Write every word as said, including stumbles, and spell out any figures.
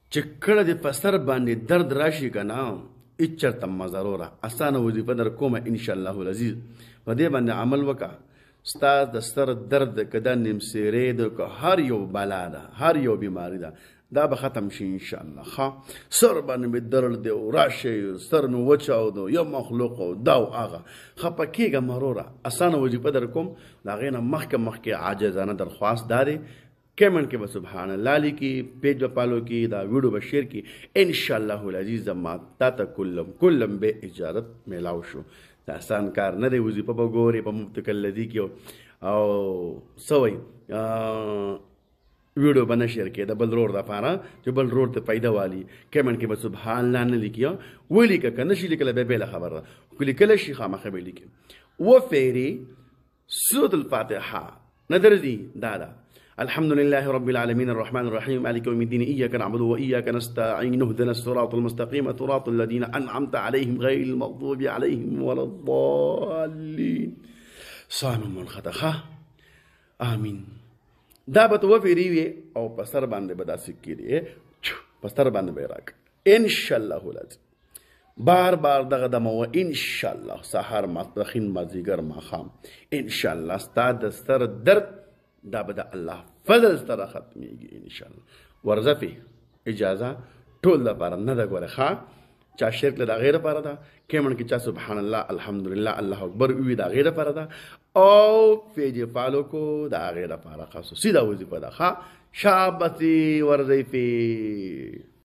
چې کله دې په سر باندې درد راشي که نه هېڅ چېرته مه ضروره اسانه وظیفه در کومه انشاءالله العزیز په دې باندې عمل وکړه ستا د سر درد که دا نمسیری ده که هر یو بلا ده هر یو بیماری ده دا به ختم شي انشاءالله ښه سر باندې مې درد دی او راشي سر مې وچاودو یو مخلوق او دا او هغه خفه کېږه مه وروره اسانه وظیفه در کوم د هغې نه مخکې مخکې عاجزانه درخواست دا دی کمنټ کې به سبحان الله لیکي پیج به فالو کړي دا ویډیو به شیر کړي انشاءالله العزیز زما تا ته کلم کلم به اجازت میلاو شو دا آسان کار نه دی وظیفه به ګورې په مفتک الذي کې او څه وایي ویډیو به نه شیر کړي د بل رور دپاره چې بل رور ته پیدا والي کمنټ کې به سبحان الله نه لیکي ولیکه که نه شي لیکلی بیا بېله خبره ده که لیکلی شي خامخا به لیکي وفیرې سورة الفاتحه نه درځي دا ده الحمد لله رب العالمين الرحمن الرحيم مالك يوم الدين إياك نعبد وإياك نستعين اهدنا الصراط المستقيم صراط الذين أنعمت عليهم غير المغضوب عليهم ولا الضالين صامم منخطخه آمين دا به وفیری وي او په سر باندې به داسې کړي په سر باندې به یې راکړه انشاءالله العظیم بار بار دغه دمه و انشاءالله سهار ماسپښین مازدیګر ماښام انشاءالله ستا د سر درد دا به د الله فضل سره ختمیږي انشاءالله ورځه پې اجازه ټول دپاره نه ده ګوره ښه چا شرک له د هغې دپاره ده کمنټ کې چا سبحان الله الحمدلله الله اکبر ووي د هغې دپاره ده او پیج یې فالو کو د هغې دپاره خصوصي دا وظیفه ده ښه شابسي ورځئ پې